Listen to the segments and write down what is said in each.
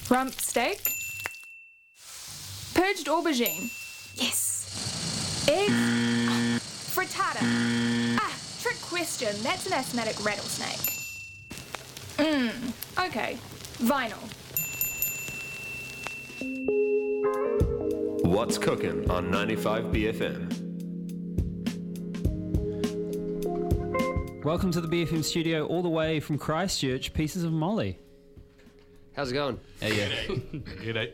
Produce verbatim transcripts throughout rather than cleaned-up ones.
Rump steak. Purged aubergine. Yes. Egg. Oh, frittata. Ah, trick question. That's an asthmatic rattlesnake. Mmm. Okay. Vinyl. What's cooking on ninety-five B F M? Welcome to the B F M studio, all the way from Christchurch, Pieces of Molly. How's it going? Hey, yeah. G'day.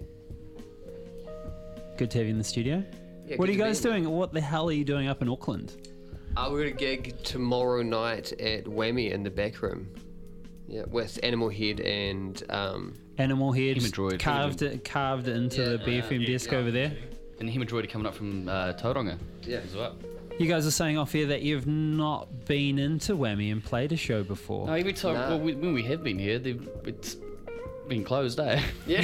Good to have you in the studio. Yeah, what are good you to guys be here. doing? What the hell are you doing up in Auckland? Uh, we're at a gig tomorrow night at Whammy in the back room. Yeah, with Animal Head and um, Animal Head Hemodroid. carved it, carved it into Yeah, the B F M yeah, desk yeah. over there. And the Hemodroid are coming up from uh, Tauranga Yeah. as well. You guys are saying off here that you've not been into Whammy and played a show before. No, every time, Nah. well, we, when we have been here, they've, it's been closed, eh? yeah,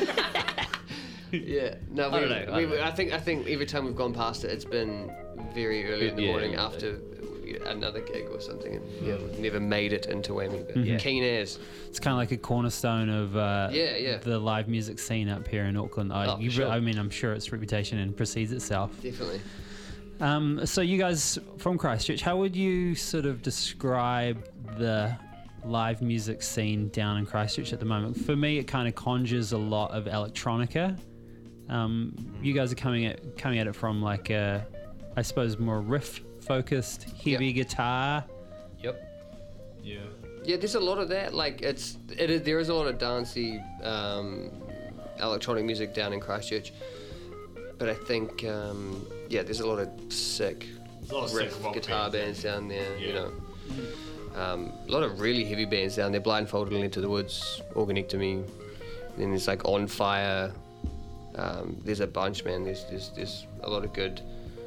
yeah. No, we, I don't know, I we, don't know. I think I think every time we've gone past it, it's been very early in the Yeah, morning yeah. after another gig or something, and yeah, we've never made it into Whammy. But Yeah. keen as. It's kind of like a cornerstone of uh, Yeah, yeah. the live music scene up here in Auckland. I, Oh, for you, sure. I mean, I'm sure its reputation and precedes itself. Definitely. Um, so you guys from Christchurch, how would you sort of describe the live music scene down in Christchurch at the moment? For me, it kind of conjures a lot of electronica. Um, you guys are coming at coming at it from like a, I suppose, more riff-focused, heavy Yep. guitar. Yep. Yeah. Yeah, there's a lot of that. Like it's, it is, there is a lot of dancey um, electronic music down in Christchurch, but I think um, yeah, there's a lot of sick There's a lot of sick riff rock guitar bands bands down there. You Yeah. know, um, a lot of really heavy bands down there. Blindfolded into the Woods, Organectomy. Then there's like On Fire. Um, there's a bunch, man. There's there's there's a lot of good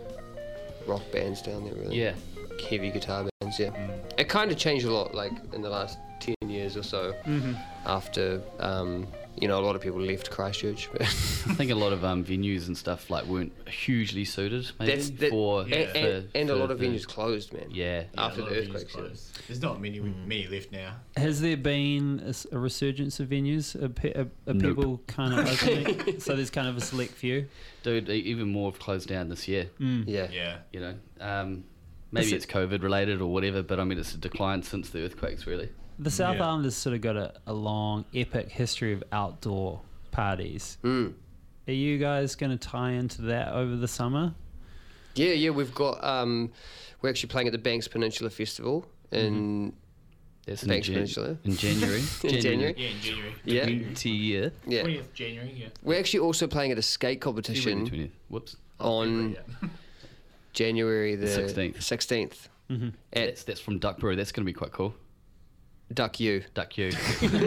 rock bands down there. Really. Yeah. Heavy guitar bands, yeah. It kind of changed a lot, like in the last ten years or so, after um, you know a lot of people left Christchurch. I think a lot of um, venues and stuff like weren't hugely suited maybe That's that, for, and, yeah. and, for- and a for lot of the- venues closed, man. Yeah. Yeah, After a lot the of venues earthquakes, yeah. closed. There's not many many left now. Has there been a, s- a resurgence of venues? Are, pe- are, are Nope. people kind of opening? So there's kind of a select few. Dude, e- even more have closed down this year, Yeah. Yeah. you know. Um, maybe Is it- it's COVID related or whatever, but I mean, it's a decline since the earthquakes, really. The South Yeah. Island has sort of got a, a long, epic history of outdoor parties. Mm. Are you guys going to tie into that over the summer? Yeah, yeah. We've got um, we're actually playing at the Banks Peninsula Festival in That's in, Banks Jan- Peninsula. in January. In January. Yeah, in January. Yeah, twenty, yeah. yeah. twentieth January, yeah. We're actually also playing at a skate competition twentieth. Whoops. on Yeah. January the sixteenth. sixteenth Mm-hmm. at That's, that's from Duck Brew. That's going to be quite cool. Duck U. Duck you.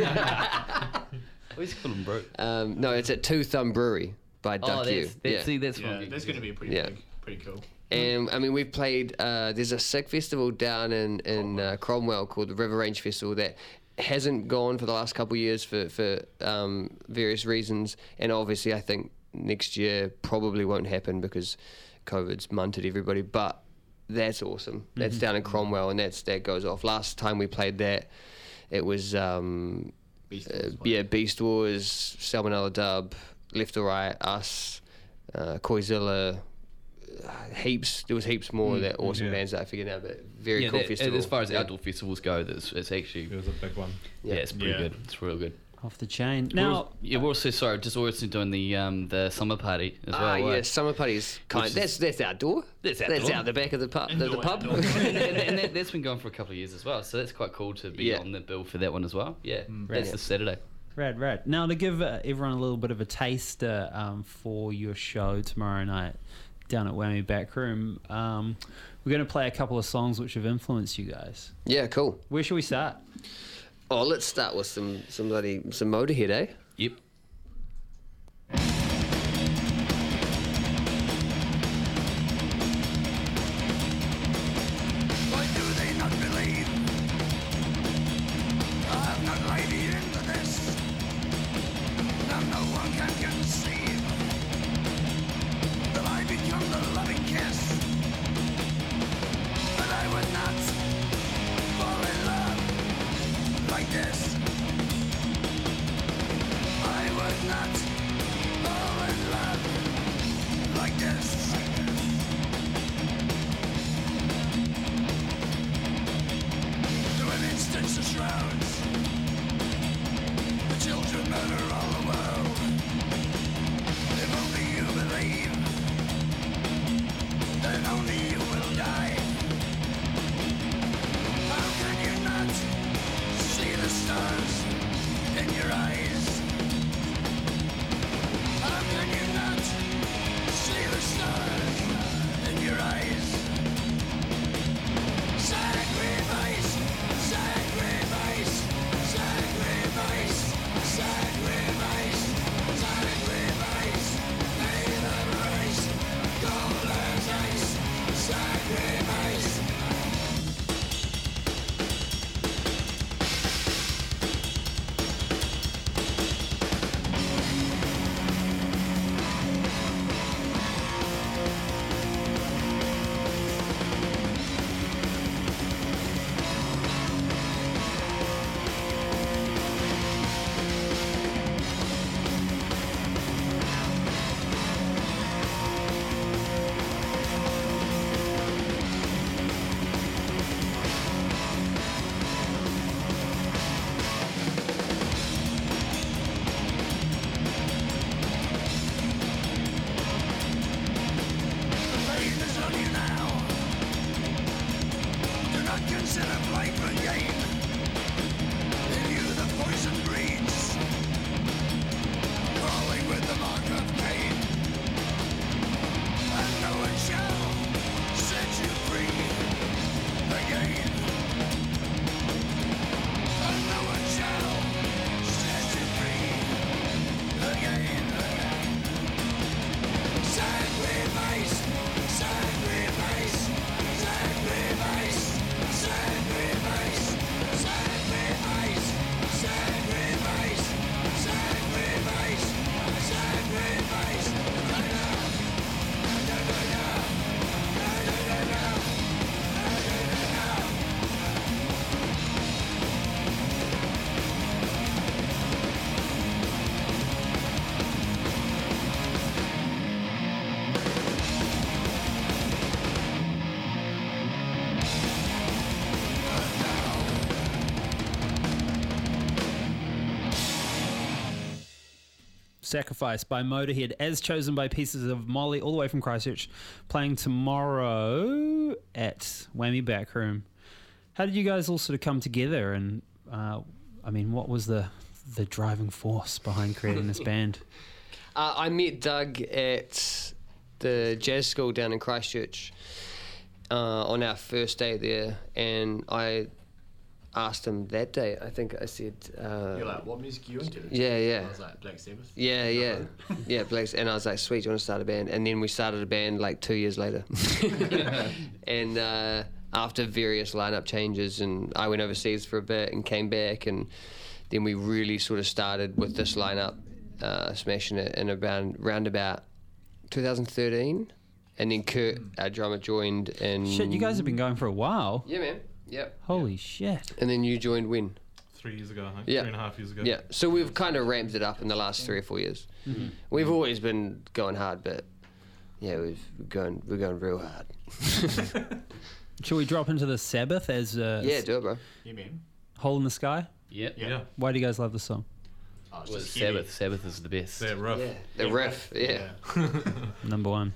Always call them bro. Um, no, it's at Two Thumb Brewery by Duck oh, U. that's, that's, yeah. see, that's Yeah, from that's going to be pretty Yeah. big, pretty cool. And I mean, we've played. Uh, there's a sick festival down in in uh, Cromwell called the River Range Festival that hasn't gone for the last couple of years for for um, various reasons. And obviously, I think next year probably won't happen because COVID's munted everybody. But that's awesome. That's down in Cromwell, and that's that goes off. Last time we played that, it was um, Beast uh, Wars, yeah, Beast Wars, Salmonella Dub, Left or Right, us, uh, Koizilla. Heaps. There was heaps more of that awesome yeah. bands that I forget now, but very yeah, cool that- festival. as far as yeah. outdoor festivals go, it's, it's actually It was a big one. yeah, it's pretty Yeah. good. It's real good. Off the chain. We're Now, al- yeah, we're also sorry, just also doing the um the summer party as well. Ah, uh, yeah, summer parties. Kind. Which is- That's that's outdoor. That's That's outdoor. out the back of the pub. The, the Indoor, pub. outdoor. and, and that, that's been going for a couple of years as well, so that's quite cool to be Yeah. on the bill for that one as well. Yeah, Right. that's the Saturday. rad, rad. Now, to give uh, everyone a little bit of a taster um, for your show tomorrow night down at Whammy Backroom, um, we're going to play a couple of songs which have influenced you guys. Yeah, cool. Where should we start? Oh, let's start with some some bloody some Motorhead, eh? Yep. Why do they not believe? I'm not lady into this. Now no one can conceive that I become the loving kiss. But I would not fall in love like this. you're not all in love like this. To an instance of shrouds, the children murder all the world. If only you believe, then only you will die. How can you not see the stars in your eyes? How can you not see the stars in your eyes? Sacrifice, sacrifice, sacrifice, sacrifice, sacrifice. Pay the price, cold as ice. Sacrifice. The pain is on you now. Do not consider life a game. In you the poison breeds, crawling with the mark of Cain. And no one shall set you free again. And no one shall set you free again. Sacrifice, sacrifice, sacrifice, sacrifice, sacrifice, sacrifice, sacrifice, sacrifice. Da da da da da da da da da Sacrifice by Motorhead, as chosen by Pieces of Molly, all the way from Christchurch, playing tomorrow at Whammy Backroom. How did you guys all sort of come together? And uh, I mean, what was the the driving force behind creating this band? Uh, I met Doug at the jazz school down in Christchurch uh, on our first day there, and I asked him that day. I think I said, uh, You're like, what music are you into? Yeah, yeah. I was like, Black Sabbath. yeah, yeah, yeah, Blake's, and I was like, sweet, do you want to start a band? And then we started a band like two years later. And uh, after various lineup changes, and I went overseas for a bit and came back, and then we really sort of started with this lineup, uh, smashing it in around round about two thousand thirteen. And then Kurt, our drummer, joined in... Shit, you guys have been going for a while. Yeah, man. Yep. Holy shit. And then you joined when? Three years ago, I think. Yeah. Three and a half years ago. Yeah. So we've kind of ramped it up in the last three or four years. Mm-hmm. We've always been going hard, but yeah, we've we're going we're going real hard. Shall we drop into the Sabbath as a Yeah, do it, bro. Yeah, man. Hole in the Sky? Yep. Yeah. Yeah. Why do you guys love this song? Oh, it's Well, just heavy. Sabbath. Sabbath is the best. That rough. Yeah. The Yeah, riff. Yeah. Number one.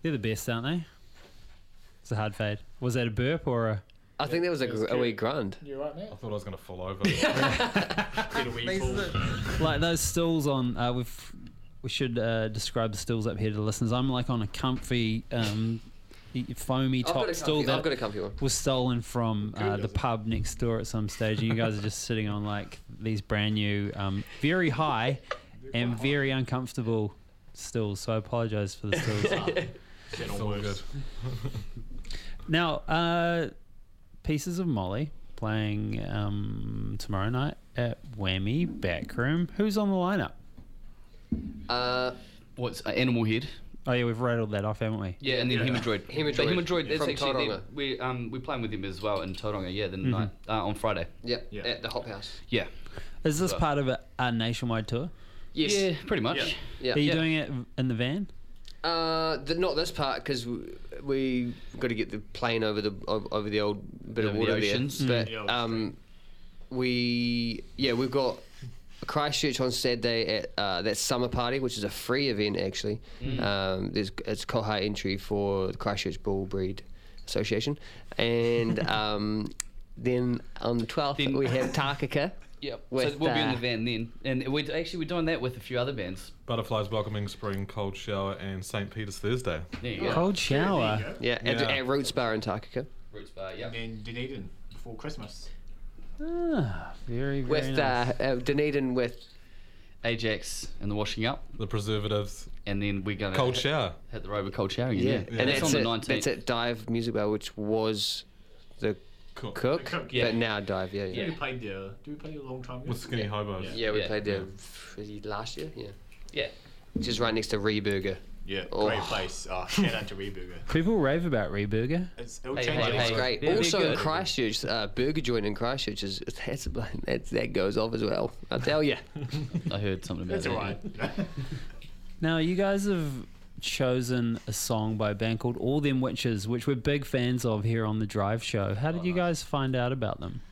They're the best, aren't they? It's a hard fade. Was that a burp or a... I think that was a, That was gr- a good. wee grunt. You right, mate? I thought I was going to fall over. Get a wee fall. Like those stools on... Uh, we've, we should uh, describe the stools up here to the listeners. I'm like on a comfy, um, foamy I've got top a stool comfy, that I've got a comfy one. was stolen from uh, the does it? pub next door at some stage. And you guys are just sitting on like these brand new, um, very high and very uncomfortable stools. So I apologise for the stools. It's all good. Now, uh, Pieces of Molly playing um, tomorrow night at Whammy Backroom. Who's on the lineup? Uh, What's uh, Animal Head? Oh yeah, we've rattled that off, haven't we? Yeah, and then Yeah. Hemodroid. Hemodroid But Hemodroid, that's from actually Tauranga. we um we're playing with them as well in Tauranga. Yeah, the Mm-hmm. night uh, on Friday. yeah, Yeah. at the Hop House. Yeah. Is this So- part of a, a nationwide tour? Yes. Yeah, pretty much. Yeah. Yeah. Are you Yeah. doing it in the van? Uh, the, not this part because we, we got to get the plane over the o- over the old bit of Over the water oceans. there. Mm. But um, we yeah we've got Christchurch on Saturday at uh, that summer party, which is a free event actually. Um, there's it's cohort entry for the Christchurch Bull Breed Association, and um, then on the twelfth Then- we have Takaka. Yep. So With, we'll be in uh, the van then, and we actually we're doing that with a few other bands. Butterflies Welcoming Spring, Cold Shower, and Saint Peter's Thursday. There you go. Cold shower. There you go. Yeah, at, Yeah. at Roots Bar in Takaka. Roots Bar. Yeah. And then Dunedin before Christmas. Ah, very, very With nice. uh, uh, Dunedin with Ajax and the Washing Up, The Preservatives, and then we're gonna Cold hit, Shower. hit the road with Cold Shower. Again, yeah, yeah. and that's that's on the at, nineteenth. that's at Dive Music Bar, which was the Cool. Cook, Cook, yeah. but now Dive. Yeah, yeah. We played there. Do we play a long time ago? With Skinny Hobos. Yeah. Yeah, we Yeah. played there f- last year. Yeah, Yeah. just right next to Reburger. Yeah, Oh. great place. Oh, shout out to Reburger. People rave about Reburger. It's, it'll Hey, change hey, it. hey. It's great. they're also in good. Christchurch, uh, Burger Joint in Christchurch is that's, that's that goes off as well. I tell you. I heard something about That's that. alright. Now, you guys have chosen a song by a band called All Them Witches, which we're big fans of here on the Drive Show. How did you guys find out about them?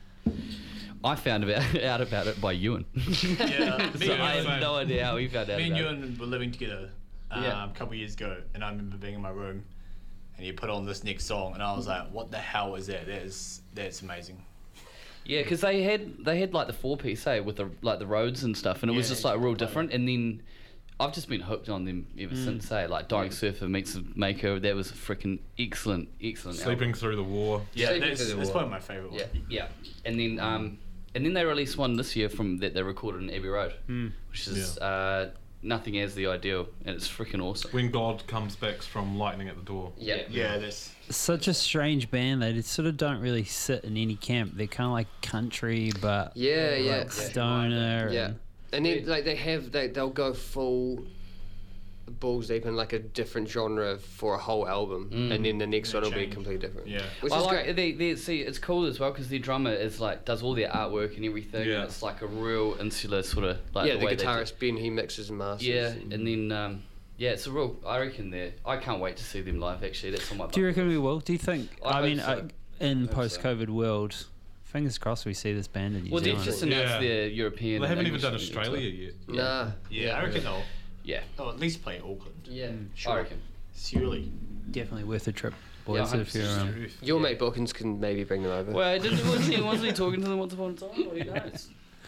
I found about, out about it by Ewan. Yeah, me so and I Ewan- had no idea how he found out Me and about it. Ewan were living together um, Yeah. a couple years ago, and I remember being in my room, and he put on this next song, and I was like, "What the hell is that? That is that's amazing." Yeah, because they had they had like the four piece, say, with the like the roads and stuff, and it was Yeah, just like real yeah. different. And then I've just been hooked on them ever since. Say, like Dying Surfer meets the Maker, that was a freaking excellent, excellent. Sleeping album. Through the War. Yeah, Sleeping that's, Through the that's War. one of my favorite Yeah, ones. yeah, and then um, and then they released one this year from that they recorded in Abbey Road, which is uh, Nothing As the Ideal, and it's freaking awesome. When God Comes Back from Lightning at the Door. Yeah, Yeah, that's Such a strange band. They sort of don't really sit in any camp. They're kind of like country, but Yeah, yeah. like stoner. Yeah, and- and then like they have they they'll go full balls deep in like a different genre for a whole album, and then the next one will be change. completely different. Yeah. which I is like great. they, they see it's cool as well because their drummer is like does all their artwork and everything. Yeah. And it's like a real insular sort of like yeah, the, the way they do- guitarist Ben, he mixes and masters. Yeah, and- and then um, yeah, it's a real. I reckon they're. I can't wait to see them live. Actually, that's on my. Do you bucket reckon we will? Do you think? I I, hope mean, so. uh, in Hope so. post-COVID world, fingers crossed we see this band in New Well, they've Zealand. just announced Yeah. their European. They haven't even English done tour. Australia yet. Nah. yeah. I reckon they'll, Yeah, they'll at least play Auckland. yeah, Sure. I reckon. Surely. Definitely worth a trip, Yeah, boys. one hundred if you're percent. um, Your mate Bookins can maybe bring them over. Well, didn't, wasn't, he, wasn't he talking to them once upon a time? Well, who knows?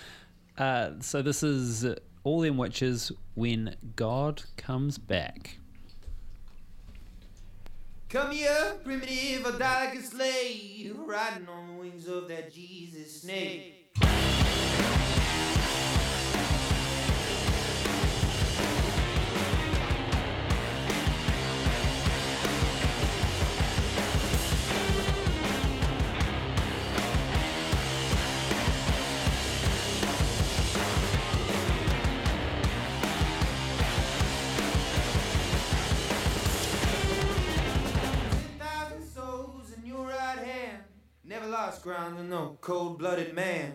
uh, so this is uh, All Them Witches when God comes back. Come here, primitive, a dark slave, riding on the wings of that Jesus snake. ten thousand souls in your right hand, never lost ground to no cold-blooded man.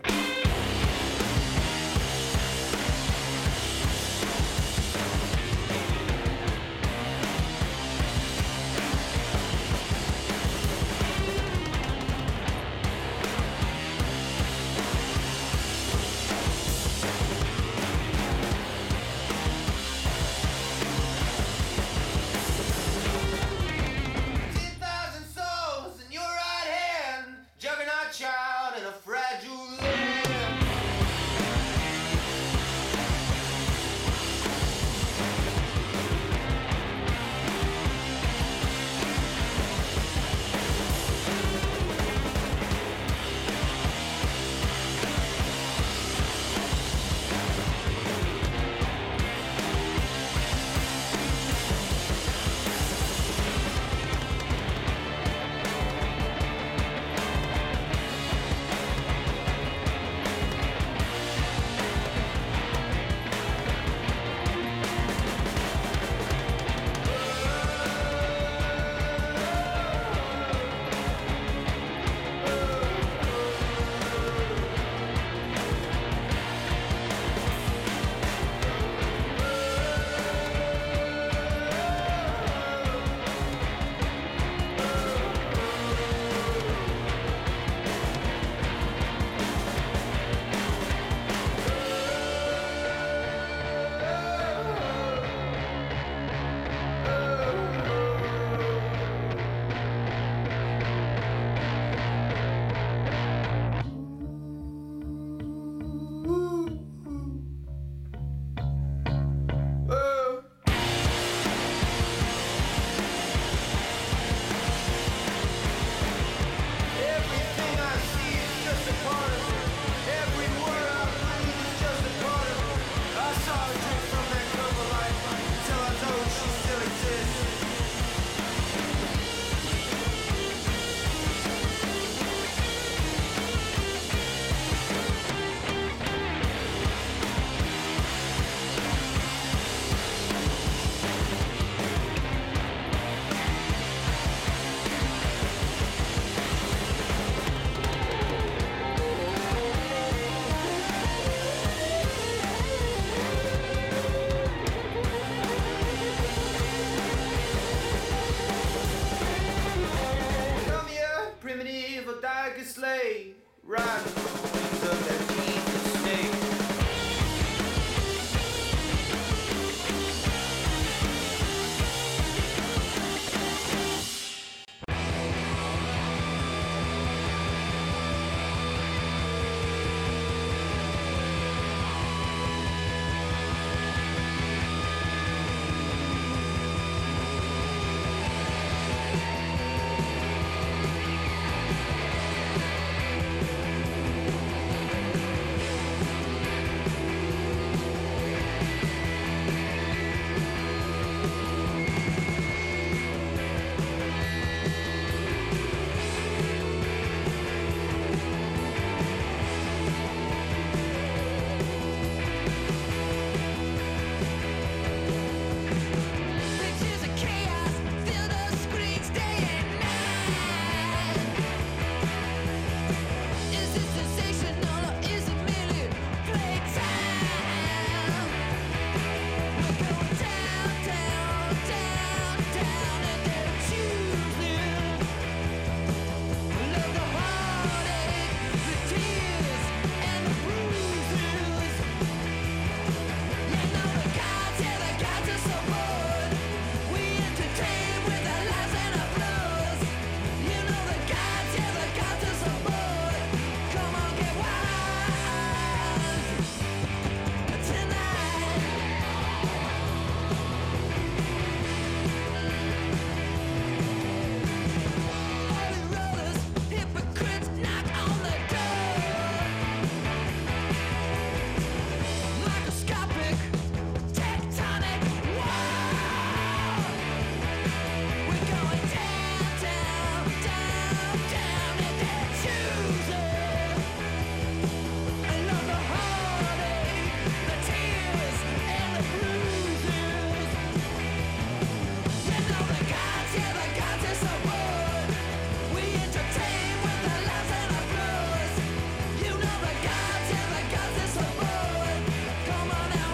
riding on the wings of that Jesus snake. Pictures of chaos fill the screens day and night. Is it sensational or is it merely playtime? We're going down, down, down, down, and they're choosing. Love the heartache, the tears, and the bruises. You know the gods, yeah, the gods are so bored. We entertain with our lives and our blows. You know the gods, yeah, the gods are so bored. Come on, get wise tonight. Holy rollers, hypocrites, knock on the door. Microscopic, tectonic war. We're going down, down, down, down, and they're choosing. I love the heartache, the tears, and the bruises. You know the gods, yeah, the gods are so bored. We entertain with our lives and our blows. You know the gods, yeah, the gods are so bored. Come on now,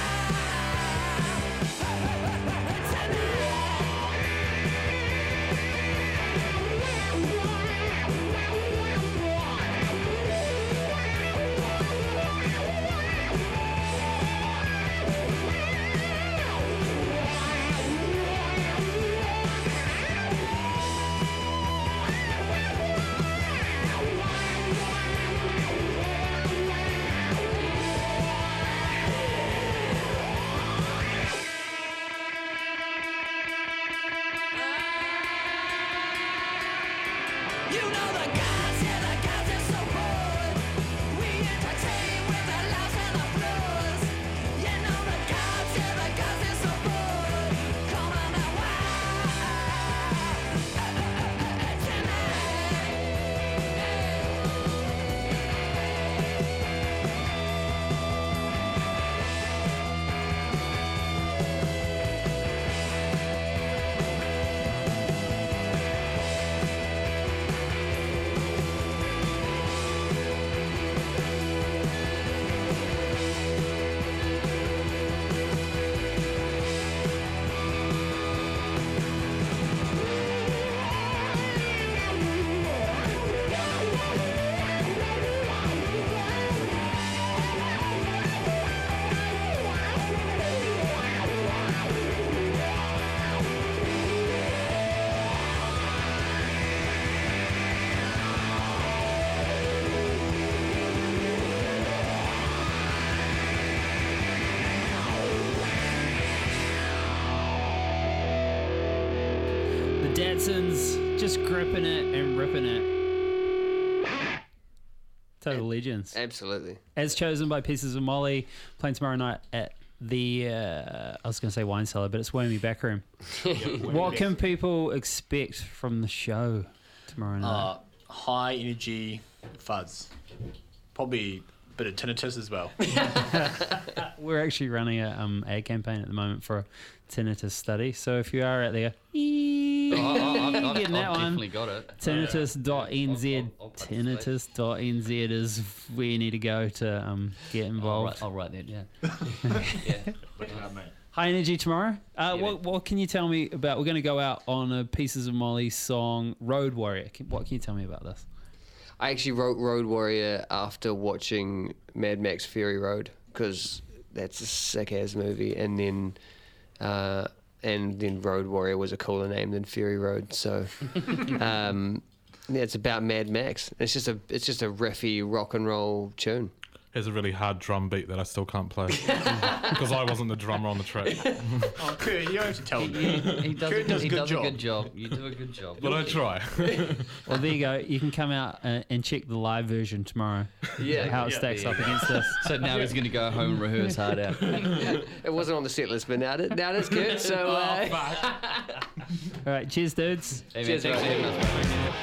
you know the gods, yeah, the gods are so bored. We entertain with our lives and our blows. You know the gods, yeah, the gods are so bored. Come on now, The Dadsons just gripping it and ripping it. Total legends. Absolutely. As chosen by Pieces of Molly, playing tomorrow night at the, uh, I was going to say Wine Cellar, but it's Wormy Backroom. What can people expect from the show tomorrow night? Uh, high energy fuzz. Probably a bit of tinnitus as well. We're actually running a um, ad campaign at the moment for a tinnitus study. So if you are out there, Oh, I've, I've, getting that I've one. definitely got it. tinnitus dot n z. I'll- I'll- I'll put the space. tinnitus dot n z is where you need to go to um, get I'll involved. write, I'll write that, yeah. yeah. High energy tomorrow. Uh, Yeah, what, what can you tell me about? We're going to go out on a Pieces of Molly song, Road Warrior. Can- What can you tell me about this? I actually wrote Road Warrior after watching Mad Max Fury Road because that's a sick ass movie, and then uh, and then Road Warrior was a cooler name than Fury Road. So um, yeah, it's about Mad Max. It's just a it's just a riffy rock and roll tune. Here's a really hard drum beat that I still can't play because I wasn't the drummer on the track. Oh, Kurt, you don't have to tell He, me. he does, Kurt a, does he a good does job. a good job. You do a good job. But I try. Well, there you go. You can come out uh, and check the live version tomorrow. Yeah, How it yeah. stacks Yeah. up against this. So now he's going to go home and rehearse hard out. It wasn't on the set list, but now it, now it's good. So uh, All right, cheers, dudes. Hey, man, Cheers, thanks for mate. having us, bro.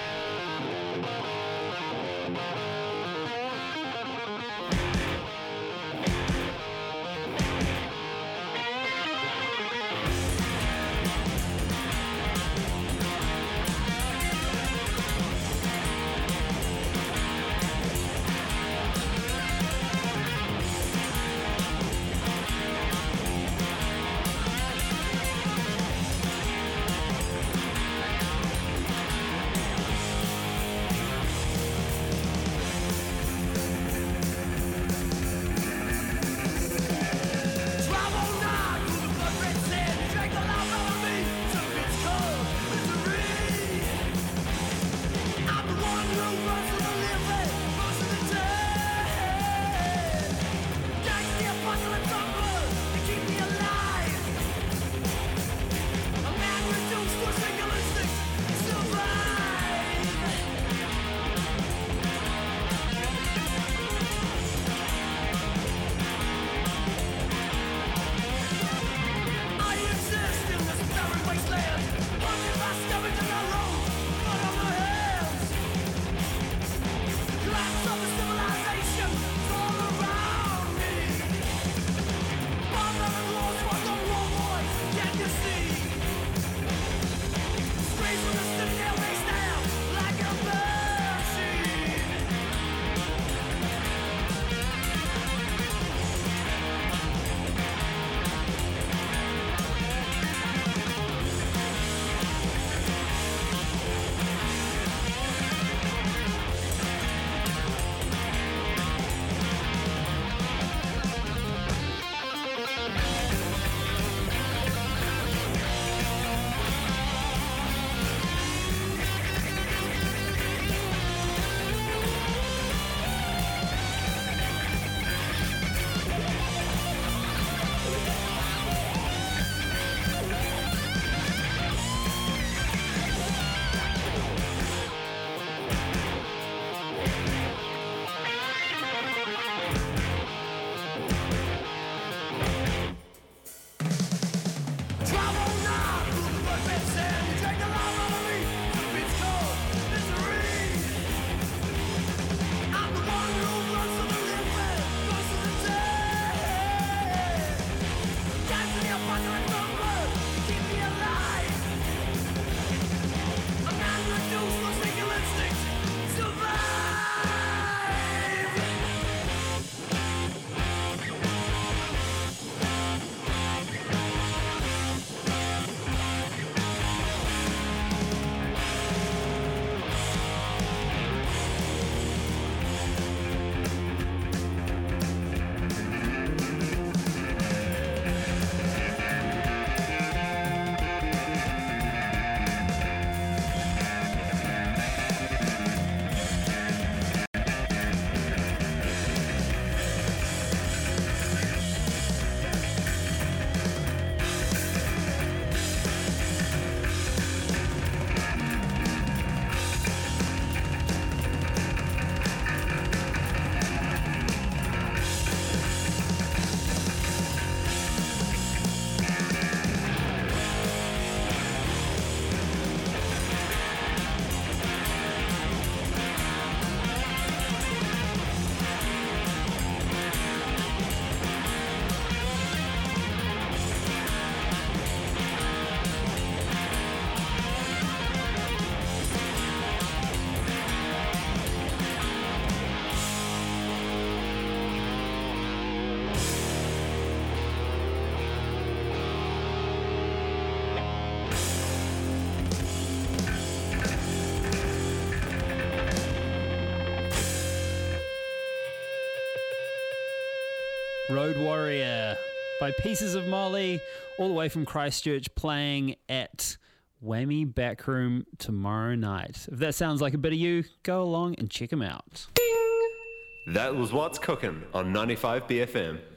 Road Warrior by Pieces of Molly, all the way from Christchurch, playing at Whammy Backroom tomorrow night. If that sounds like a bit of you, go along and check them out. That was What's Cooking on ninety-five B F M.